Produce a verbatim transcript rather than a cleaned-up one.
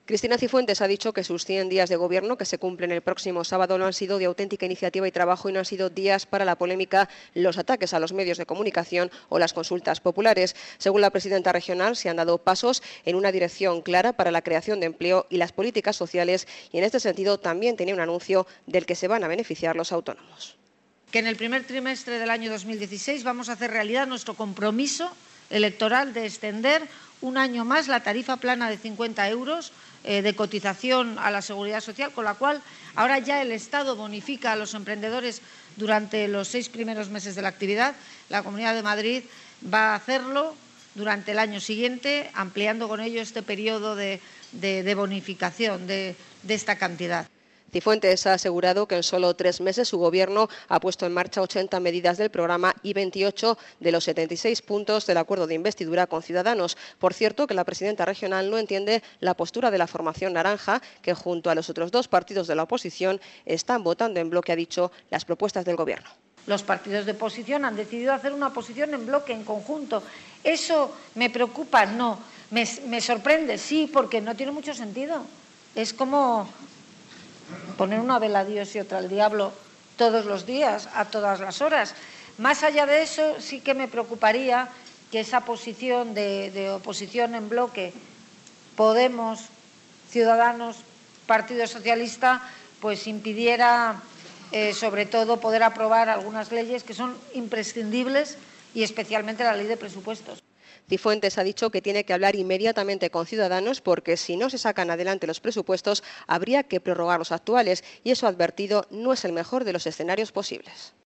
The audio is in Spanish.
Cristina Cifuentes ha dicho que sus cien días de gobierno, que se cumplen el próximo sábado, no han sido de auténtica iniciativa y trabajo y no han sido días para la polémica, los ataques a los medios de comunicación o las consultas populares. Según la presidenta regional, se han dado pasos en una dirección clara para la creación de empleo y las políticas sociales, y en este sentido también tenía un anuncio del que se van a beneficiar los autónomos. Que en el primer trimestre del año dos mil dieciséis vamos a hacer realidad nuestro compromiso electoral de extender un año más la tarifa plana de cincuenta euros eh, de cotización a la Seguridad Social, con la cual ahora ya el Estado bonifica a los emprendedores durante los seis primeros meses de la actividad. La Comunidad de Madrid va a hacerlo durante el año siguiente, ampliando con ello este periodo de, de, de bonificación de, de esta cantidad. Cifuentes ha asegurado que en solo tres meses su Gobierno ha puesto en marcha ochenta medidas del programa y veintiocho de los setenta y seis puntos del acuerdo de investidura con Ciudadanos. Por cierto, que la presidenta regional no entiende la postura de la formación naranja, que junto a los otros dos partidos de la oposición están votando en bloque, ha dicho, las propuestas del Gobierno. Los partidos de oposición han decidido hacer una posición en bloque, en conjunto. ¿Eso me preocupa? No. ¿Me, me sorprende? Sí, porque no tiene mucho sentido. Es como poner una vela a Dios y otra al diablo todos los días, a todas las horas. Más allá de eso, sí que me preocuparía que esa posición de, de oposición en bloque, Podemos, Ciudadanos, Partido Socialista, pues impidiera, eh, sobre todo, poder aprobar algunas leyes que son imprescindibles y especialmente la ley de presupuestos. Cifuentes ha dicho que tiene que hablar inmediatamente con Ciudadanos porque si no se sacan adelante los presupuestos habría que prorrogar los actuales y eso, ha advertido, no es el mejor de los escenarios posibles.